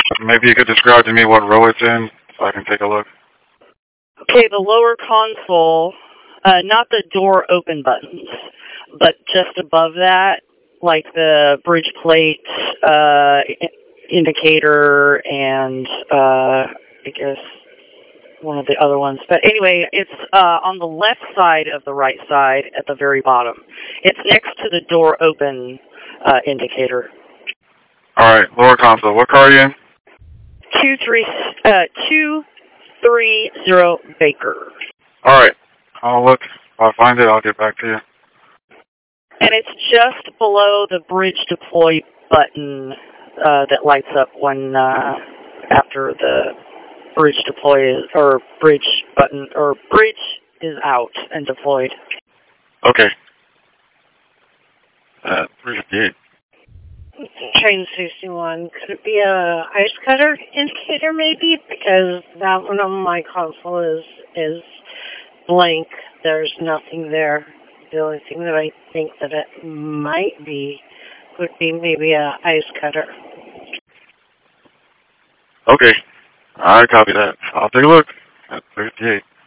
Maybe you could describe to me what row it's in so I can take a look. Okay, the lower console, not the door open buttons, but just above that, like the bridge plate indicator and I guess one of the other ones. But anyway, it's on the left side of the right side at the very bottom. It's next to the door open indicator. All right, lower console. What car are you in? 230 Baker. All right, I'll look. If I find it, I'll get back to you. And it's just below the bridge deploy button that lights up when after the bridge deploy or bridge button or bridge is out and deployed. Okay. 358. Train 61. Could it be a ice cutter indicator maybe? Because that one on my console is blank. There's nothing there. The only thing that I think that it might be would be maybe a ice cutter. Okay. All right, copy that. I'll take a look. 358.